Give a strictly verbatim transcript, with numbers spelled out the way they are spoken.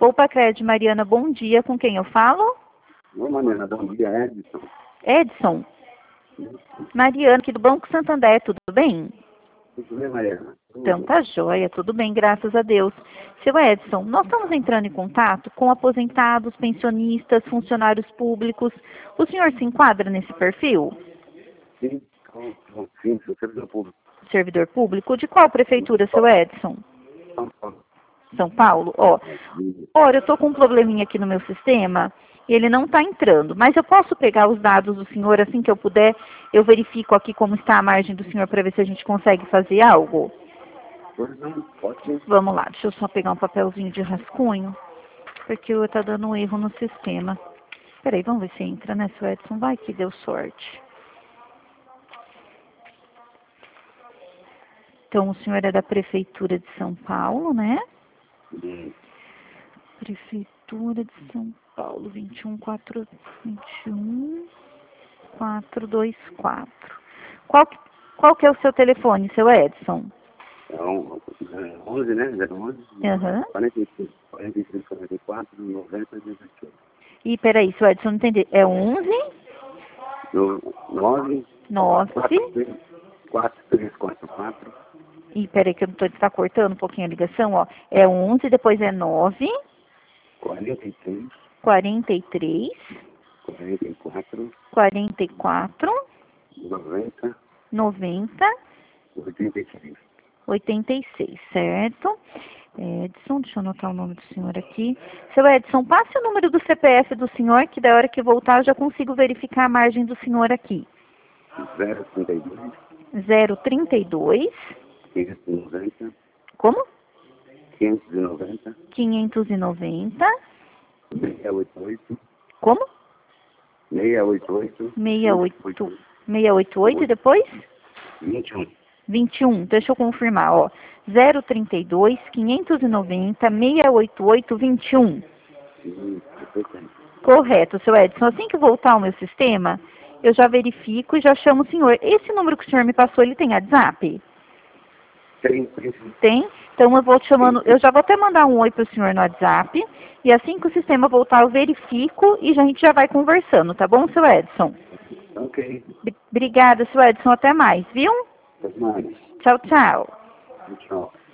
Poupa Cred, Mariana, bom dia. Com quem eu falo? Oi, Mariana, bom dia, Edson. Edson. Mariana, aqui do Banco Santander, tudo bem? Tudo bem, Mariana? Tudo. Então tá joia, tudo bem, graças a Deus. Seu Edson, nós estamos entrando em contato com aposentados, pensionistas, funcionários públicos. O senhor se enquadra nesse perfil? Sim, com, com, sim, sou servidor público. Servidor público? De qual prefeitura, seu Edson? São Paulo. São Paulo? Ó, ora, eu estou com um probleminha aqui no meu sistema e ele não está entrando, mas eu posso pegar os dados do senhor assim que eu puder, eu verifico aqui como está a margem do senhor para ver se a gente consegue fazer algo? Pois não, pode sim. Vamos lá, deixa eu só pegar um papelzinho de rascunho, porque está dando um erro no sistema. Peraí, vamos ver se entra, né, seu Edson? Vai que deu sorte. Então, o senhor é da Prefeitura de São Paulo, né? Sim. Prefeitura de São Paulo, vinte e um, quatro, vinte e um, quatro, dois, quatro. Qual, que- qual que é o seu telefone, seu Edson? Então, é onze, né? zero onze, Aham. quarenta e três, quarenta e três, quarenta e quatro, noventa, dezoito. E peraí, seu Edson, não entendi. É onze, nove, nove, quatro, três, quatro, quatro. e peraí que eu não tô, tá cortando um pouquinho a ligação, ó. É onze, depois é nove, quarenta e três, quarenta e três, quarenta e quatro, quarenta e quatro, noventa, noventa, oitenta e seis. oitenta e seis, certo? Edson, deixa eu anotar o nome do senhor aqui. Seu Edson, passe o número do C P F do senhor, que da hora que voltar eu já consigo verificar a margem do senhor aqui. zero trinta e dois, zero trinta e dois, quinhentos e noventa, como? quinhentos e noventa, quinhentos e noventa, seiscentos e oitenta e oito, como? seiscentos e oitenta e oito, seiscentos e oitenta, seiscentos e oitenta e oito e depois? vinte e um. vinte e um, deixa eu confirmar, ó. zero trinta e dois, quinhentos e noventa, seiscentos e oitenta e oito, vinte e um. Isso, perfeito. Correto, seu Edson. Assim que voltar ao meu sistema, eu já verifico e já chamo o senhor. Esse número que o senhor me passou, ele tem WhatsApp? Tem, tem, sim. Tem? Então eu vou te chamando, eu já vou até mandar um oi para o senhor no WhatsApp, e assim que o sistema voltar eu verifico e já- a gente já vai conversando, tá bom, seu Edson? Ok. B- Obrigada, seu Edson, até mais, viu? Até mais. Tchau, tchau. Tchau.